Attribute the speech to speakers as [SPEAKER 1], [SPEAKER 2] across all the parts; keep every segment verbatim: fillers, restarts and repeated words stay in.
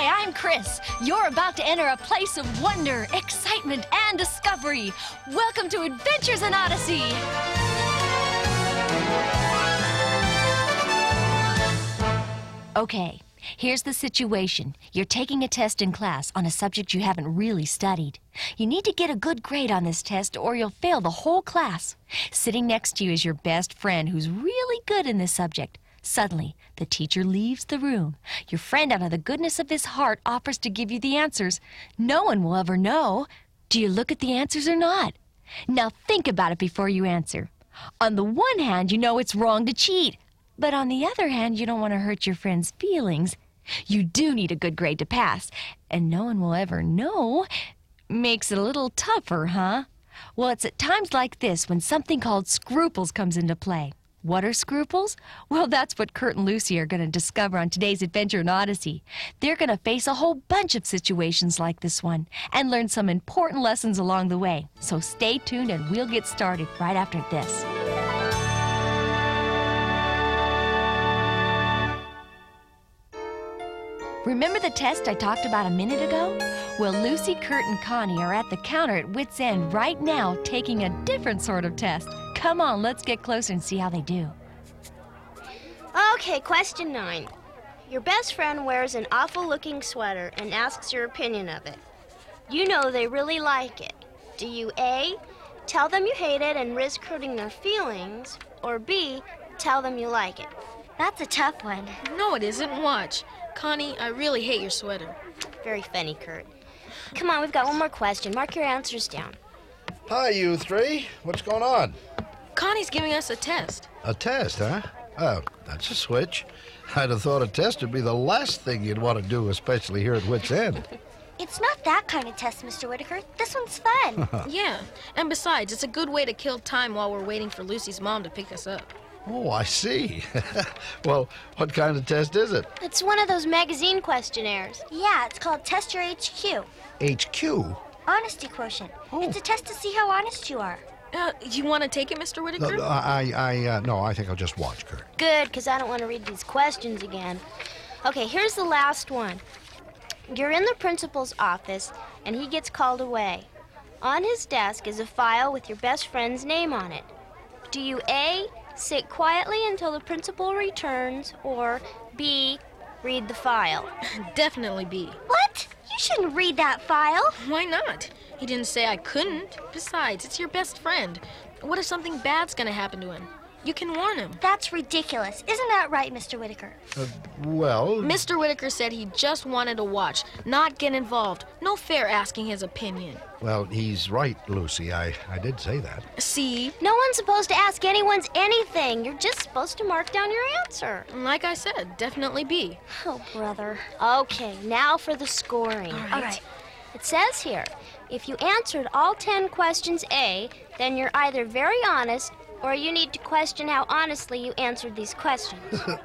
[SPEAKER 1] I'm Chris. You're about to enter a place of wonder, excitement, and discovery. Welcome to Adventures in Odyssey. Okay, here's the situation. You're taking a test in class on a subject you haven't really studied. You need to get a good grade on this test or you'll fail the whole class. Sitting next to you is your best friend who's really good in this subject. Suddenly, the teacher leaves the room. Your friend, out of the goodness of his heart, offers to give you the answers. No one will ever know. Do you look at the answers or not? Now think about it before you answer. On the one hand, you know it's wrong to cheat. But on the other hand, you don't want to hurt your friend's feelings. You do need a good grade to pass, and no one will ever know. Makes it a little tougher, huh? Well, it's at times like this when something called scruples comes into play. What are scruples? Well, that's what Kurt and Lucy are going to discover on today's Adventure in Odyssey. They're going to face a whole bunch of situations like this one and learn some important lessons along the way. So stay tuned and we'll get started right after this. Remember the test I talked about a minute ago? Well, Lucy, Kurt, and Connie are at the counter at Wits End right now taking a different sort of test. Come on, let's get closer and see how they do.
[SPEAKER 2] Okay, question nine. Your best friend wears an awful-looking sweater and asks your opinion of it. You know they really like it. Do you A, tell them you hate it and risk hurting their feelings, or B, tell them you like it?
[SPEAKER 3] That's a tough one.
[SPEAKER 4] No, it isn't. Watch. Connie, I really hate your sweater.
[SPEAKER 2] Very funny, Kurt. Come on, we've got one more question. Mark your answers down.
[SPEAKER 5] Hi, you three. What's going on?
[SPEAKER 4] Connie's giving us a test.
[SPEAKER 5] A test, huh? Oh, that's a switch. I'd have thought a test would be the last thing you'd want to do, especially here at Wits End.
[SPEAKER 3] It's not that kind of test, Mister Whitaker. This one's fun.
[SPEAKER 4] Yeah, and besides, it's a good way to kill time while we're waiting for Lucy's mom to pick us up.
[SPEAKER 5] Oh, I see. Well, what kind of test is it?
[SPEAKER 2] It's one of those magazine questionnaires.
[SPEAKER 3] Yeah, it's called Test Your H Q.
[SPEAKER 5] H Q?
[SPEAKER 3] Honesty quotient.
[SPEAKER 5] Oh.
[SPEAKER 3] It's a test to see how honest you are.
[SPEAKER 4] Uh, you want to take it, Mister Whitaker?
[SPEAKER 5] No, I, I, uh, no, I think I'll just watch, Kurt.
[SPEAKER 2] Good, because I don't want to read these questions again. Okay, here's the last one. You're in the principal's office, and he gets called away. On his desk is a file with your best friend's name on it. Do you A, sit quietly until the principal returns, or B, read the file?
[SPEAKER 4] Definitely B.
[SPEAKER 3] What? You shouldn't read that file.
[SPEAKER 4] Why not? He didn't say I couldn't. Besides, it's your best friend. What if something bad's gonna happen to him? You can warn him.
[SPEAKER 3] That's ridiculous. Isn't that right, Mister Whitaker?
[SPEAKER 5] Uh, well...
[SPEAKER 4] Mister Whitaker said he just wanted to watch, not get involved. No fair asking his opinion.
[SPEAKER 5] Well, he's right, Lucy. I, I did say that.
[SPEAKER 4] See?
[SPEAKER 2] No one's supposed to ask anyone's anything. You're just supposed to mark down your answer.
[SPEAKER 4] Like I said, definitely B.
[SPEAKER 2] Oh, brother. Okay, now for the scoring.
[SPEAKER 4] All right.
[SPEAKER 2] All right. It says here, if you answered all ten questions A, then you're either very honest or you need to question how honestly you answered these questions.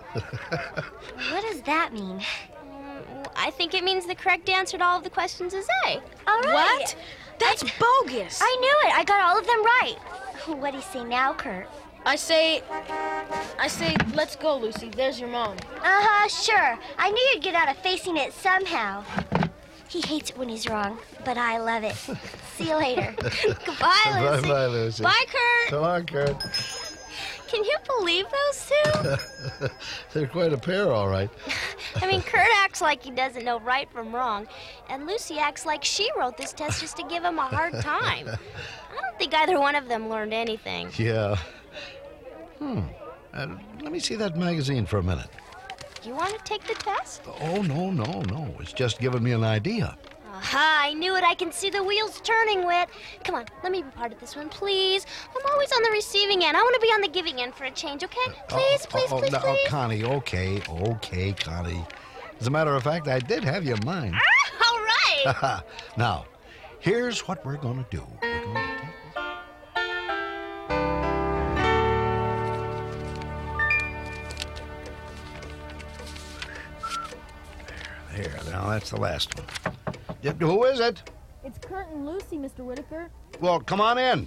[SPEAKER 3] What does that mean?
[SPEAKER 2] Mm, I think it means the correct answer to all of the questions is A.
[SPEAKER 3] All right.
[SPEAKER 4] What? That's bogus.
[SPEAKER 3] I knew it. I got all of them right. What do you say now, Kurt?
[SPEAKER 4] I say, I say, let's go, Lucy. There's your mom.
[SPEAKER 3] Uh-huh, sure. I knew you'd get out of facing it somehow. He hates it when he's wrong, but I love it. See you later.
[SPEAKER 2] Goodbye, Lucy.
[SPEAKER 5] Bye-bye, Lucy.
[SPEAKER 2] Bye, Kurt.
[SPEAKER 5] So long, Kurt.
[SPEAKER 2] Can you believe those two?
[SPEAKER 5] They're quite a pair, all right.
[SPEAKER 2] I mean, Kurt acts like he doesn't know right from wrong, and Lucy acts like she wrote this test just to give him a hard time. I don't think either one of them learned anything.
[SPEAKER 5] Yeah. Hmm. Uh, let me see that magazine for a minute.
[SPEAKER 2] Do you want to take the test?
[SPEAKER 5] Oh, no, no, no. It's just giving me an idea.
[SPEAKER 2] Aha, I knew it. I can see the wheels turning, Whit. Come on, let me be part of this one, please. I'm always on the receiving end. I want to be on the giving end for a change, okay? Please,
[SPEAKER 5] oh,
[SPEAKER 2] please,
[SPEAKER 5] oh,
[SPEAKER 2] please,
[SPEAKER 5] no,
[SPEAKER 2] please.
[SPEAKER 5] Oh, Connie, okay, okay, Connie. As a matter of fact, I did have you in mind.
[SPEAKER 2] Ah, all right.
[SPEAKER 5] Now, here's what we're going to do. We're going to take this. There, there. Now, that's the last one. Yep, who is it?
[SPEAKER 4] It's Kurt and Lucy, Mister Whitaker.
[SPEAKER 5] Well, come on in.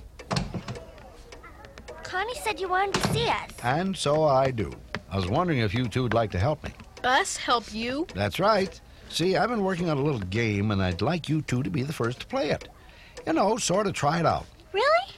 [SPEAKER 3] Connie said you wanted to see us.
[SPEAKER 5] And so I do. I was wondering if you two would like to help me.
[SPEAKER 4] Us help you?
[SPEAKER 5] That's right. See, I've been working on a little game, and I'd like you two to be the first to play it. You know, sort of try it out.
[SPEAKER 3] Really?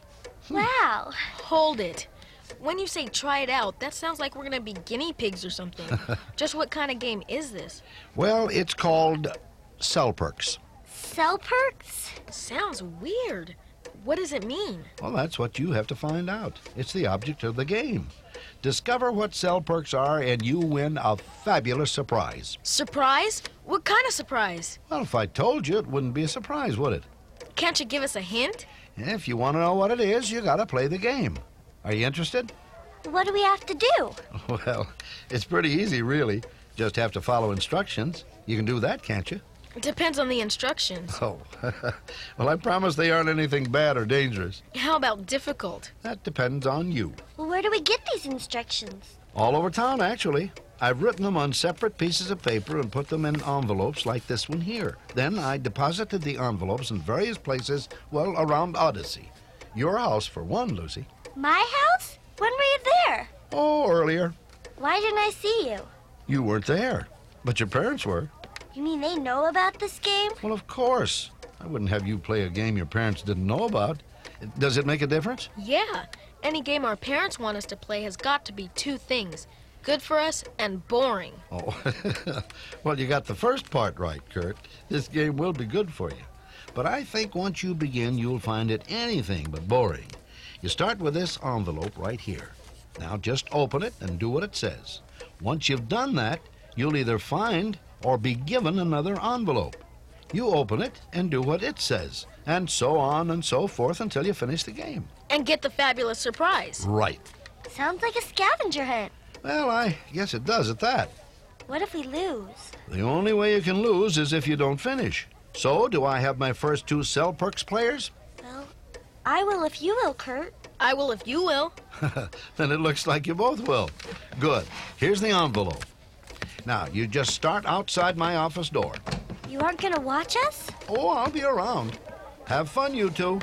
[SPEAKER 3] Wow.
[SPEAKER 4] Hold it. When you say try it out, that sounds like we're gonna be guinea pigs or something. Just what kind of game is this?
[SPEAKER 5] Well, it's called Cell Perks.
[SPEAKER 3] Cell perks?
[SPEAKER 4] Sounds weird. What does it mean?
[SPEAKER 5] Well, that's what you have to find out. It's the object of the game. Discover what Cell Perks are, and you win a fabulous surprise.
[SPEAKER 4] Surprise? What kind of surprise?
[SPEAKER 5] Well, if I told you, it wouldn't be a surprise, would it?
[SPEAKER 4] Can't you give us a hint?
[SPEAKER 5] If you want to know what it is, you gotta play the game. Are you interested?
[SPEAKER 3] What do we have to do?
[SPEAKER 5] Well, it's pretty easy, really. Just have to follow instructions. You can do that, can't you?
[SPEAKER 4] It depends on the instructions.
[SPEAKER 5] Oh, well, I promise they aren't anything bad or dangerous.
[SPEAKER 4] How about difficult?
[SPEAKER 5] That depends on you.
[SPEAKER 3] Well, where do we get these instructions?
[SPEAKER 5] All over town, actually. I've written them on separate pieces of paper and put them in envelopes like this one here. Then I deposited the envelopes in various places, well, around Odyssey. Your house, for one, Lucy.
[SPEAKER 3] My house? When were you there?
[SPEAKER 5] Oh, earlier.
[SPEAKER 3] Why didn't I see you?
[SPEAKER 5] You weren't there, but your parents were.
[SPEAKER 3] You mean they know about this game?
[SPEAKER 5] Well, of course. I wouldn't have you play a game your parents didn't know about. Does it make a difference?
[SPEAKER 4] Yeah. Any game our parents want us to play has got to be two things. Good for us and boring.
[SPEAKER 5] Oh, well, you got the first part right, Kurt. This game will be good for you. But I think once you begin, you'll find it anything but boring. You start with this envelope right here. Now just open it and do what it says. Once you've done that, you'll either find or be given another envelope. You open it and do what it says, and so on and so forth until you finish the game.
[SPEAKER 4] And get the fabulous surprise.
[SPEAKER 5] Right.
[SPEAKER 3] Sounds like a scavenger hunt.
[SPEAKER 5] Well, I guess it does at that.
[SPEAKER 3] What if we lose?
[SPEAKER 5] The only way you can lose is if you don't finish. So, do I have my first two Cell Perks players?
[SPEAKER 3] Well, I will if you will, Kurt.
[SPEAKER 4] I will if you will.
[SPEAKER 5] Then it looks like you both will. Good. Here's the envelope. Now, you just start outside my office door.
[SPEAKER 3] You aren't gonna watch us?
[SPEAKER 5] Oh, I'll be around. Have fun, you two.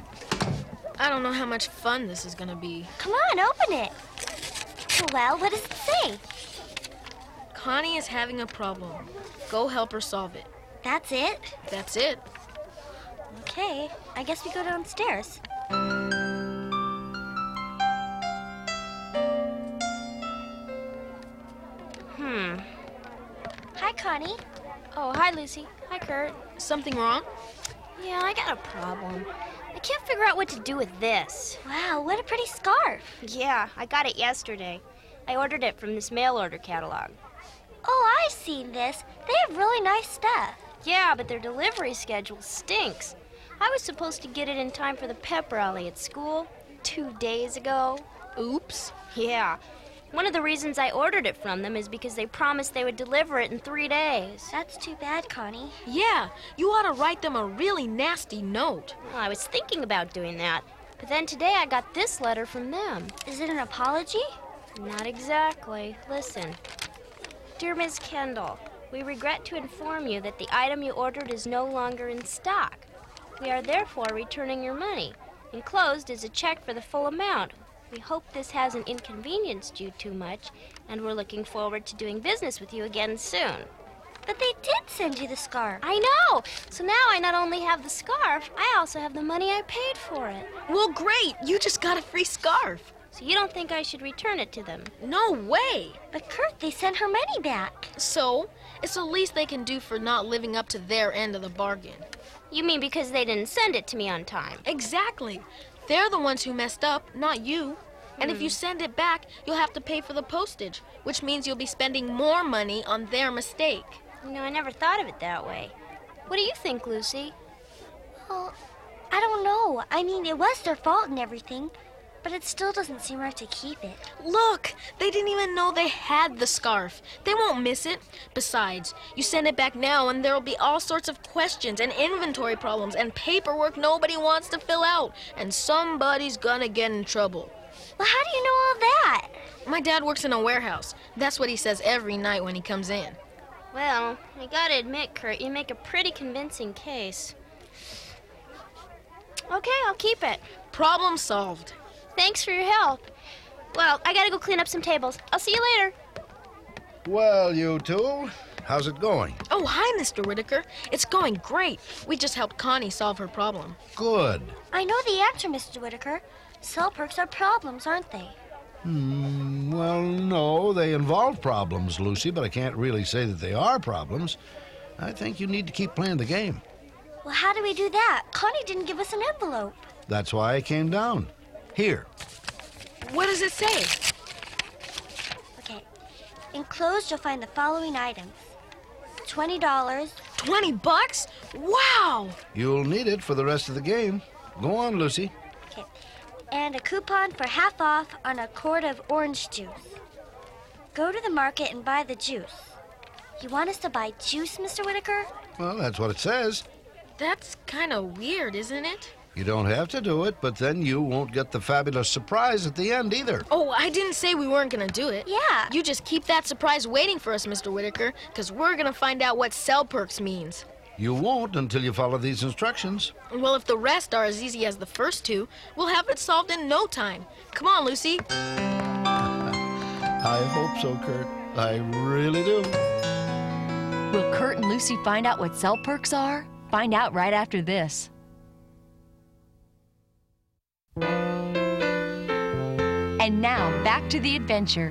[SPEAKER 4] I don't know how much fun this is gonna be.
[SPEAKER 3] Come on, open it. Well, what does it say?
[SPEAKER 4] Connie is having a problem. Go help her solve it.
[SPEAKER 3] That's it?
[SPEAKER 4] That's it.
[SPEAKER 3] Okay, I guess we go downstairs.
[SPEAKER 2] Hmm.
[SPEAKER 3] Hi, Connie.
[SPEAKER 2] Oh, hi, Lucy. Hi, Kurt.
[SPEAKER 4] Something wrong?
[SPEAKER 2] Yeah, I got a problem. I can't figure out what to do with this.
[SPEAKER 3] Wow, what a pretty scarf.
[SPEAKER 2] Yeah, I got it yesterday. I ordered it from this mail order catalog.
[SPEAKER 3] Oh, I've seen this. They have really nice stuff.
[SPEAKER 2] Yeah, but their delivery schedule stinks. I was supposed to get it in time for the pep rally at school two days ago.
[SPEAKER 4] Oops.
[SPEAKER 2] Yeah. One of the reasons I ordered it from them is because they promised they would deliver it in three days.
[SPEAKER 3] That's too bad, Connie.
[SPEAKER 4] Yeah, you ought to write them a really nasty note.
[SPEAKER 2] Well, I was thinking about doing that, but then today I got this letter from them.
[SPEAKER 3] Is it an apology?
[SPEAKER 2] Not exactly. Listen. Dear Miz Kendall, we regret to inform you that the item you ordered is no longer in stock. We are therefore returning your money. Enclosed is a check for the full amount. We hope this hasn't inconvenienced you too much, and we're looking forward to doing business with you again soon.
[SPEAKER 3] But they did send you the scarf.
[SPEAKER 2] I know! So now I not only have the scarf, I also have the money I paid for it.
[SPEAKER 4] Well, great. You just got a free scarf.
[SPEAKER 2] So you don't think I should return it to them?
[SPEAKER 4] No way.
[SPEAKER 3] But Kurt, they sent her money back.
[SPEAKER 4] So, it's the least they can do for not living up to their end of the bargain.
[SPEAKER 2] You mean because they didn't send it to me on time?
[SPEAKER 4] Exactly. They're the ones who messed up, not you. And if you send it back, you'll have to pay for the postage, which means you'll be spending more money on their mistake.
[SPEAKER 2] You know, I never thought of it that way. What do you think, Lucy?
[SPEAKER 3] Well, I don't know. I mean, it was their fault and everything, but it still doesn't seem right to keep it.
[SPEAKER 4] Look, they didn't even know they had the scarf. They won't miss it. Besides, you send it back now and there'll be all sorts of questions and inventory problems and paperwork nobody wants to fill out. And somebody's gonna get in trouble.
[SPEAKER 3] Well, how do you know all that?
[SPEAKER 4] My dad works in a warehouse. That's what he says every night when he comes in.
[SPEAKER 2] Well, I gotta admit, Kurt, you make a pretty convincing case. Okay, I'll keep it.
[SPEAKER 4] Problem solved.
[SPEAKER 2] Thanks for your help. Well, I gotta go clean up some tables. I'll see you later.
[SPEAKER 5] Well, you two, How's it going?
[SPEAKER 4] Oh, hi, Mister Whitaker. It's going great. We just helped Connie solve her problem.
[SPEAKER 5] Good.
[SPEAKER 3] I know the answer, Mister Whitaker. Cell perks are problems, aren't they?
[SPEAKER 5] Hmm, well, no, they involve problems, Lucy, but I can't really say that they are problems. I think you need to keep playing the game.
[SPEAKER 3] Well, how do we do that? Connie didn't give us an envelope.
[SPEAKER 5] That's why I came down. Here.
[SPEAKER 4] What does it say?
[SPEAKER 3] Okay. Enclosed, you'll find the following items. twenty dollars.
[SPEAKER 4] Twenty bucks? Wow!
[SPEAKER 5] You'll need it for the rest of the game. Go on, Lucy.
[SPEAKER 3] Okay. And a coupon for half off on a quart of orange juice. Go to the market and buy the juice. You want us to buy juice, Mister Whitaker?
[SPEAKER 5] Well, that's what it says.
[SPEAKER 4] That's kind of weird, isn't it?
[SPEAKER 5] You don't have to do it, but then you won't get the fabulous surprise at the end either.
[SPEAKER 4] Oh, I didn't say we weren't gonna do it.
[SPEAKER 3] Yeah.
[SPEAKER 4] You just keep that surprise waiting for us, Mister Whitaker, because we're gonna find out what cell perks means.
[SPEAKER 5] You won't until you follow these instructions.
[SPEAKER 4] Well, if the rest are as easy as the first two, we'll have it solved in no time. Come on, Lucy.
[SPEAKER 5] I hope so, Kurt. I really do.
[SPEAKER 1] Will Kurt and Lucy find out what cell perks are? Find out right after this. And now, back to the adventure.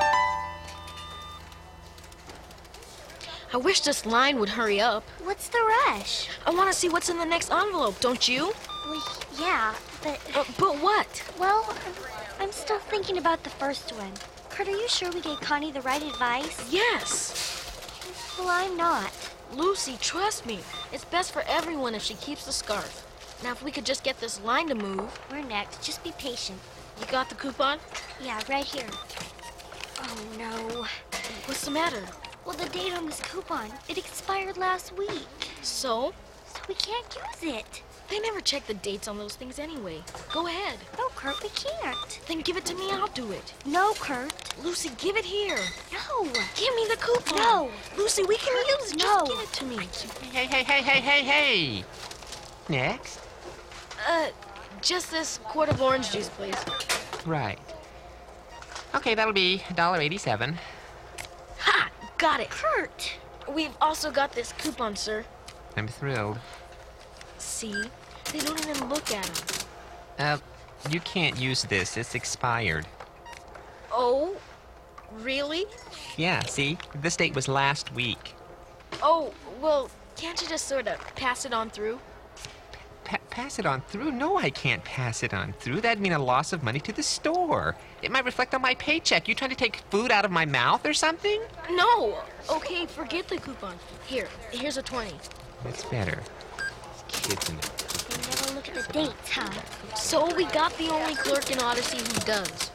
[SPEAKER 4] I wish this line would hurry up.
[SPEAKER 3] What's the rush?
[SPEAKER 4] I want to see what's in the next envelope, don't you?
[SPEAKER 3] Well, yeah, but...
[SPEAKER 4] Uh, but what?
[SPEAKER 3] Well, I'm still thinking about the first one. Kurt, are you sure we gave Connie the right advice?
[SPEAKER 4] Yes.
[SPEAKER 3] Well, I'm not.
[SPEAKER 4] Lucy, trust me. It's best for everyone if she keeps the scarf. Now, if we could just get this line to move.
[SPEAKER 3] We're next. Just be patient.
[SPEAKER 4] You got the coupon?
[SPEAKER 3] Yeah, right here. Oh, no.
[SPEAKER 4] What's the matter?
[SPEAKER 3] Well, the date on this coupon, it expired last week.
[SPEAKER 4] So?
[SPEAKER 3] So we can't use it.
[SPEAKER 4] They never check the dates on those things anyway. Go ahead.
[SPEAKER 3] No, Kurt, we can't.
[SPEAKER 4] Then give it to me, I'll do it.
[SPEAKER 3] No, Kurt.
[SPEAKER 4] Lucy, give it here.
[SPEAKER 3] No.
[SPEAKER 4] Give me the coupon.
[SPEAKER 3] No.
[SPEAKER 4] Lucy, we can use it.
[SPEAKER 3] No.
[SPEAKER 4] Just give it to me.
[SPEAKER 6] Hey, hey, hey, hey, hey, hey! Next?
[SPEAKER 4] Uh, just this quart of orange juice, please.
[SPEAKER 6] Right. Okay, that'll be one dollar eighty-seven.
[SPEAKER 4] Ha! Got it.
[SPEAKER 3] Kurt.
[SPEAKER 4] We've also got this coupon, sir.
[SPEAKER 6] I'm thrilled.
[SPEAKER 4] See? They don't even look at them.
[SPEAKER 6] Uh, you can't use this. It's expired.
[SPEAKER 4] Oh? Really?
[SPEAKER 6] Yeah, see? This date was last week.
[SPEAKER 4] Oh, well, can't you just sort of pass it on through?
[SPEAKER 6] Pa pass it on through? No, I can't pass it on through. That'd mean a loss of money to the store. It might reflect on my paycheck. You trying to take food out of my mouth or something?
[SPEAKER 4] No. Okay, forget the coupon. Here, here's a twenty.
[SPEAKER 6] That's better. Kids in it.
[SPEAKER 3] They never look at the dates, huh?
[SPEAKER 4] So we got the only clerk in Odyssey who does.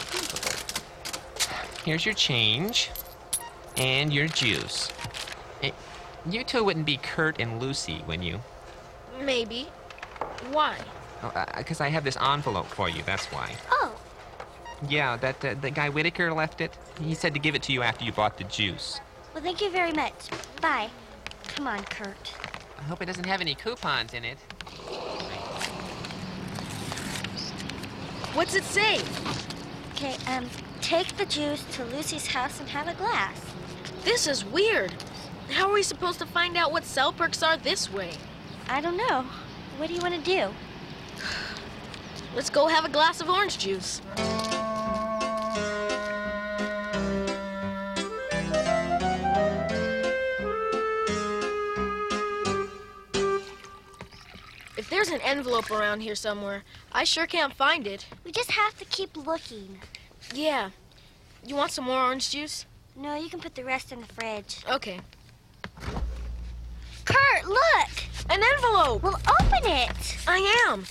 [SPEAKER 6] Here's your change. And your juice. Eh, you two wouldn't be Kurt and Lucy, would you?
[SPEAKER 4] Maybe. Why?
[SPEAKER 6] Because uh, I have this envelope for you, that's why.
[SPEAKER 3] Oh.
[SPEAKER 6] Yeah, that uh, the guy Whitaker left it. He said to give it to you after you bought the juice.
[SPEAKER 3] Well, thank you very much. Bye. Come on, Kurt.
[SPEAKER 6] I hope it doesn't have any coupons in it.
[SPEAKER 4] What's it say?
[SPEAKER 3] Okay, um, take the juice to Lucy's house and have a glass.
[SPEAKER 4] This is weird. How are we supposed to find out what cell perks are this way?
[SPEAKER 3] I don't know. What do you want to do?
[SPEAKER 4] Let's go have a glass of orange juice. If there's an envelope around here somewhere, I sure can't find it.
[SPEAKER 3] We just have to keep looking.
[SPEAKER 4] Yeah. You want some more orange juice?
[SPEAKER 3] No, you can put the rest in the fridge.
[SPEAKER 4] Okay.
[SPEAKER 3] Kurt, look!
[SPEAKER 4] An envelope!
[SPEAKER 3] Well, open it!
[SPEAKER 4] I am.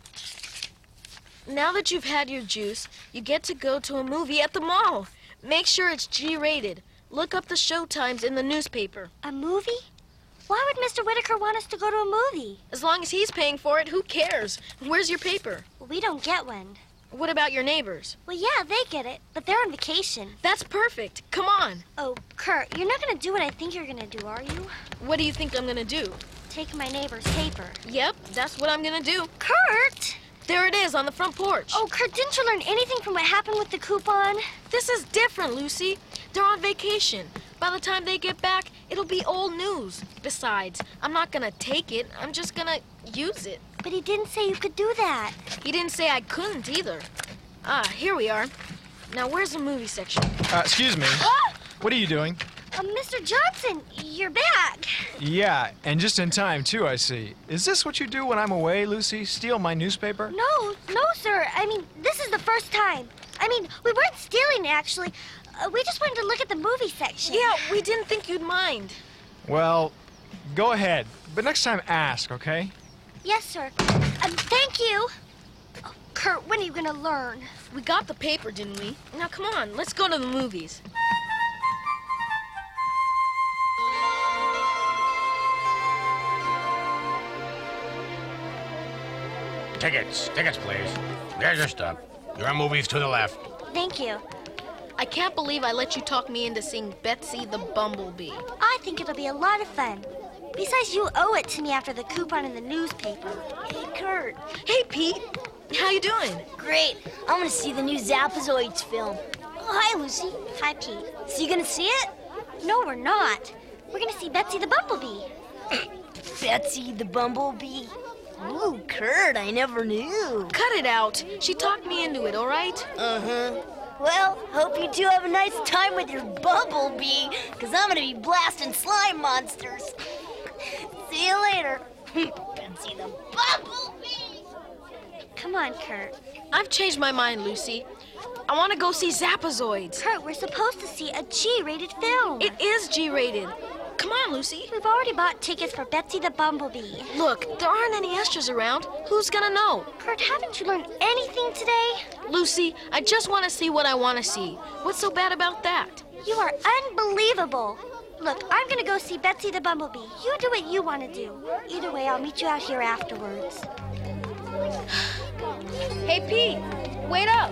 [SPEAKER 4] Now that you've had your juice, you get to go to a movie at the mall. Make sure it's G rated. Look up the show times in the newspaper.
[SPEAKER 3] A movie? Why would Mister Whitaker want us to go to a movie?
[SPEAKER 4] As long as he's paying for it, who cares? Where's your paper?
[SPEAKER 3] Well, we don't get one.
[SPEAKER 4] What about your neighbors?
[SPEAKER 3] Well, yeah, they get it, but they're on vacation.
[SPEAKER 4] That's perfect. Come on.
[SPEAKER 3] Oh, Kurt, you're not gonna do what I think you're gonna do, are you?
[SPEAKER 4] What do you think I'm gonna do?
[SPEAKER 3] Take my neighbor's paper.
[SPEAKER 4] Yep, that's what I'm gonna do.
[SPEAKER 3] Kurt!
[SPEAKER 4] There it is on the front porch.
[SPEAKER 3] Oh, Kurt, didn't you learn anything from what happened with the coupon?
[SPEAKER 4] This is different, Lucy. They're on vacation. By the time they get back, it'll be old news. Besides, I'm not gonna take it. I'm just gonna use it.
[SPEAKER 3] But he didn't say you could do that.
[SPEAKER 4] He didn't say I couldn't either. Ah, here we are. Now, where's the movie section?
[SPEAKER 7] Uh, excuse me.
[SPEAKER 3] Ah!
[SPEAKER 7] What are you doing?
[SPEAKER 3] Uh, Mister Johnson, you're back.
[SPEAKER 7] Yeah, and just in time, too, I see. Is this what you do when I'm away, Lucy? Steal my newspaper?
[SPEAKER 3] No, no, sir. I mean, this is the first time. I mean, we weren't stealing, actually. Uh, we just wanted to look at the movie section.
[SPEAKER 4] Yeah, we didn't think you'd mind.
[SPEAKER 7] Well, go ahead. But next time, ask, okay?
[SPEAKER 3] Yes, sir. Um, thank you. Oh, Kurt, when are you going to learn?
[SPEAKER 4] We got the paper, didn't we? Now, come on, let's go to the movies.
[SPEAKER 8] Tickets, tickets, please. There's your stuff. Your movie's to the left.
[SPEAKER 3] Thank you.
[SPEAKER 4] I can't believe I let you talk me into seeing Betsy the Bumblebee.
[SPEAKER 3] I think it'll be a lot of fun. Besides, you owe it to me after the coupon in the newspaper.
[SPEAKER 2] Hey, Kurt.
[SPEAKER 4] Hey, Pete. How you doing?
[SPEAKER 2] Great. I'm gonna see the new Zapazoids film. Oh, hi, Lucy.
[SPEAKER 3] Hi, Pete.
[SPEAKER 2] So you gonna see it?
[SPEAKER 3] No, we're not. We're going to see Betsy the Bumblebee.
[SPEAKER 2] Betsy the Bumblebee. Ooh, Kurt, I never knew.
[SPEAKER 4] Cut it out. She talked me into it, all right?
[SPEAKER 2] Uh-huh. Well, hope you two have a nice time with your Bumblebee, because I'm going to be blasting slime monsters. See you later. Betsy the Bumblebee.
[SPEAKER 3] Come on, Kurt.
[SPEAKER 4] I've changed my mind, Lucy. I want to go see Zapazoids.
[SPEAKER 3] Kurt, we're supposed to see a G-rated film.
[SPEAKER 4] It is G-rated. Come on, Lucy.
[SPEAKER 3] We've already bought tickets for Betsy the Bumblebee.
[SPEAKER 4] Look, there aren't any extras around. Who's gonna know?
[SPEAKER 3] Kurt, haven't you learned anything today?
[SPEAKER 4] Lucy, I just want to see what I want to see. What's so bad about that?
[SPEAKER 3] You are unbelievable. Look, I'm gonna go see Betsy the Bumblebee. You do what you want to do. Either way, I'll meet you out here afterwards.
[SPEAKER 4] Hey, Pete, wait up.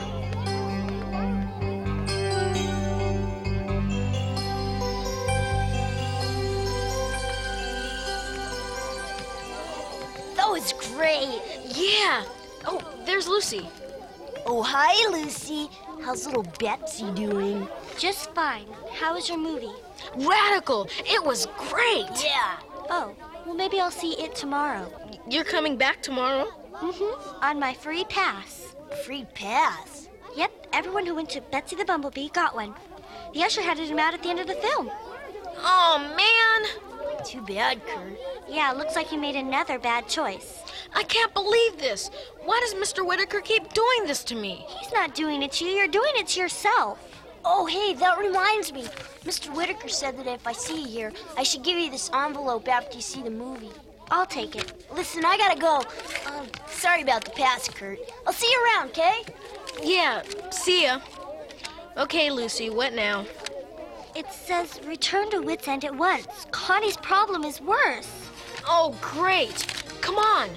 [SPEAKER 2] That was great.
[SPEAKER 4] Yeah. Oh, there's Lucy.
[SPEAKER 2] Oh, hi, Lucy. How's little Betsy doing?
[SPEAKER 3] Just fine. How was your movie?
[SPEAKER 4] Radical. It was great.
[SPEAKER 2] Yeah.
[SPEAKER 3] Oh, well, maybe I'll see it tomorrow.
[SPEAKER 4] You're coming back tomorrow?
[SPEAKER 3] Mm-hmm. On my free pass.
[SPEAKER 2] Free pass?
[SPEAKER 3] Yep, everyone who went to Betsy the Bumblebee got one. The usher handed him out at the end of the film.
[SPEAKER 4] Oh, man.
[SPEAKER 2] Too bad, Kurt.
[SPEAKER 3] Yeah, looks like you made another bad choice.
[SPEAKER 4] I can't believe this. Why does Mister Whitaker keep doing this to me?
[SPEAKER 3] He's not doing it to you. You're doing it to yourself.
[SPEAKER 2] Oh, hey, that reminds me. Mister Whitaker said that if I see you here, I should give you this envelope after you see the movie.
[SPEAKER 3] I'll take it.
[SPEAKER 2] Listen, I gotta go. Um, sorry about the pass, Kurt. I'll see you around, okay?
[SPEAKER 4] Yeah, see ya. Okay, Lucy, what now?
[SPEAKER 3] It says return to Wits End at once. Connie's problem is worse.
[SPEAKER 4] Oh, great. Come on.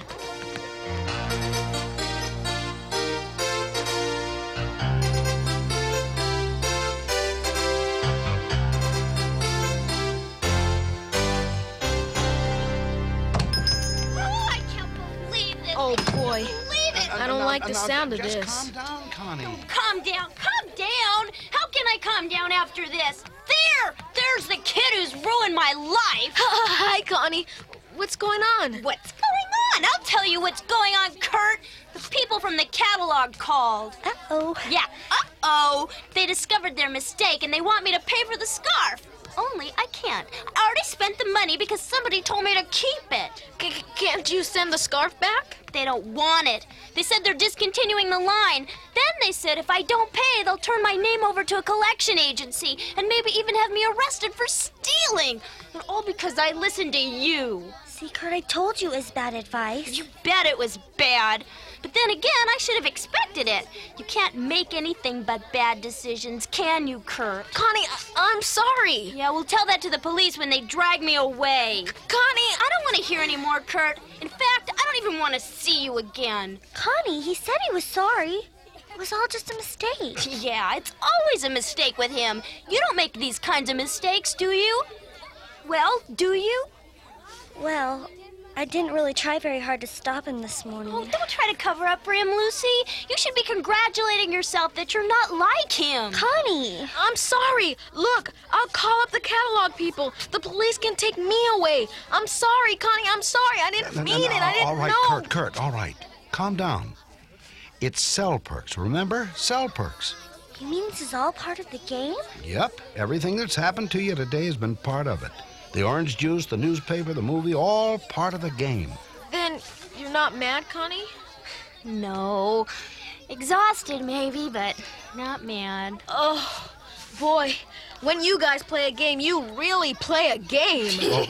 [SPEAKER 2] I can't believe this.
[SPEAKER 4] Oh, boy.
[SPEAKER 2] Believe it.
[SPEAKER 4] I don't like the
[SPEAKER 5] Now,
[SPEAKER 4] sound of
[SPEAKER 5] just
[SPEAKER 4] this.
[SPEAKER 5] calm down, Connie.
[SPEAKER 2] Calm down, calm down. How can I calm down after this? There, there's the kid who's ruined my life.
[SPEAKER 4] Hi, Connie. What's going on?
[SPEAKER 2] What's going on? I'll tell you what's going on, Kurt. The people from the catalog called.
[SPEAKER 3] Uh-oh.
[SPEAKER 2] Yeah, uh-oh. They discovered their mistake and they want me to pay for the scarf. Only I can't. I already spent the money because somebody told me to keep it.
[SPEAKER 4] C- can't you send the scarf back?
[SPEAKER 2] They don't want it. They said they're discontinuing the line. Then they said if I don't pay, they'll turn my name over to a collection agency and maybe even have me arrested for stealing. And all because I listened to you.
[SPEAKER 3] See, Kurt, I told you it was bad advice.
[SPEAKER 2] You bet it was bad. But then again, I should have expected it. You can't make anything but bad decisions, can you, Kurt?
[SPEAKER 4] Connie, I- I'm sorry.
[SPEAKER 2] Yeah, we'll tell that to the police when they drag me away.
[SPEAKER 4] Connie,
[SPEAKER 2] I don't want to hear any more, Kurt. In fact, I don't even want to see you again.
[SPEAKER 3] Connie, he said he was sorry. It was all just a mistake.
[SPEAKER 2] Yeah, it's always a mistake with him. You don't make these kinds of mistakes, do you? Well, do you?
[SPEAKER 3] Well, I didn't really try very hard to stop him this morning.
[SPEAKER 2] Oh, don't try to cover up for him, Lucy. You should be congratulating yourself that you're not like him.
[SPEAKER 3] Connie!
[SPEAKER 4] I'm sorry. Look, I'll call up the catalog people. The police can take me away. I'm sorry, Connie. I'm sorry. I didn't
[SPEAKER 5] No, no,
[SPEAKER 4] mean
[SPEAKER 5] no,
[SPEAKER 4] it. I didn't
[SPEAKER 5] all right,
[SPEAKER 4] know.
[SPEAKER 5] Kurt, Kurt, all right. Calm down. It's Cell Perks, remember? Cell Perks.
[SPEAKER 3] You mean this is all part of the game?
[SPEAKER 5] Yep, everything that's happened to you today has been part of it. The orange juice, the newspaper, the movie, all part of the game.
[SPEAKER 4] Then you're not mad, Connie?
[SPEAKER 2] No. Exhausted, maybe, but not mad.
[SPEAKER 4] Oh, boy. When you guys play a game, you really play a game.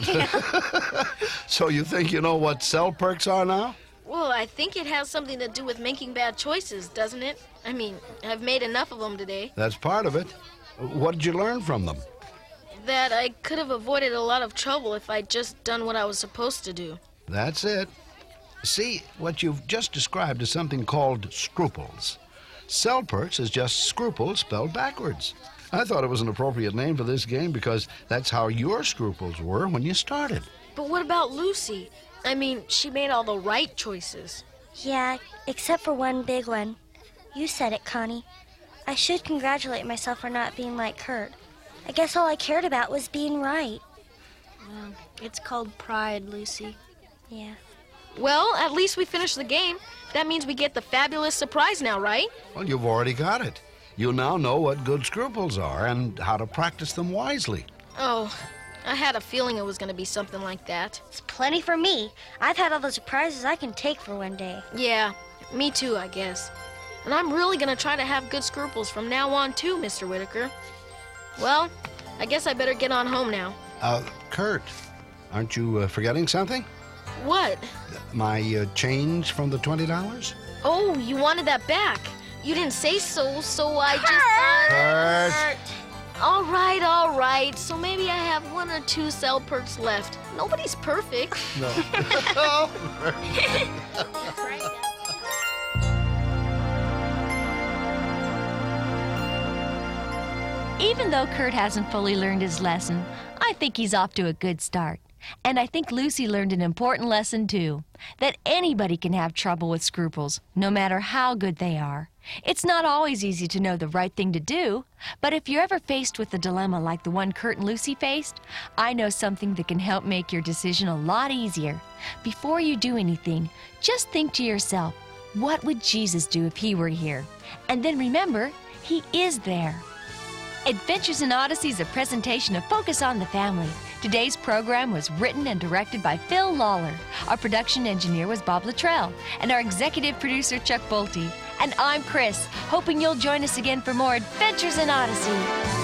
[SPEAKER 5] So you think you know what Cell Perks are now?
[SPEAKER 4] Well, I think it has something to do with making bad choices, doesn't it? I mean, I've made enough of them today.
[SPEAKER 5] That's part of it. What did you learn from them?
[SPEAKER 4] That I could have avoided a lot of trouble if I'd just done what I was supposed to do.
[SPEAKER 5] That's it. See, what you've just described is something called scruples. Cell Perks is just scruples spelled backwards. I thought it was an appropriate name for this game because that's how your scruples were when you started.
[SPEAKER 4] But what about Lucy? I mean, she made all the right choices.
[SPEAKER 3] Yeah, except for one big one. You said it, Connie. I should congratulate myself for not being like Kurt. I guess all I cared about was being right.
[SPEAKER 2] Well, it's called pride, Lucy.
[SPEAKER 3] Yeah.
[SPEAKER 4] Well, at least we finished the game. That means we get the fabulous surprise now, right?
[SPEAKER 5] Well, you've already got it. You now know what good scruples are and how to practice them wisely.
[SPEAKER 4] Oh, I had a feeling it was going to be something like that.
[SPEAKER 3] It's plenty for me. I've had all the surprises I can take for one day.
[SPEAKER 4] Yeah, me too, I guess. And I'm really going to try to have good scruples from now on, too, Mister Whitaker. Well, I guess I better get on home now.
[SPEAKER 5] Uh, Kurt, aren't you uh, forgetting something?
[SPEAKER 4] What?
[SPEAKER 5] My uh, change from the twenty dollars?
[SPEAKER 4] Oh, you wanted that back. You didn't say so, so I just thought...
[SPEAKER 5] Kurt!
[SPEAKER 4] All right, all right. So maybe I have one or two Cell Perks left. Nobody's perfect.
[SPEAKER 5] No.
[SPEAKER 1] Even though Kurt hasn't fully learned his lesson, I think he's off to a good start. And I think Lucy learned an important lesson, too, that anybody can have trouble with scruples, no matter how good they are. It's not always easy to know the right thing to do, but if you're ever faced with a dilemma like the one Kurt and Lucy faced, I know something that can help make your decision a lot easier. Before you do anything, just think to yourself, what would Jesus do if he were here? And then remember, he is there. Adventures in Odyssey is a presentation of Focus on the Family. Today's program was written and directed by Phil Lawler. Our production engineer was Bob Luttrell, and our executive producer, Chuck Bolte. And I'm Chris, hoping you'll join us again for more Adventures in Odyssey.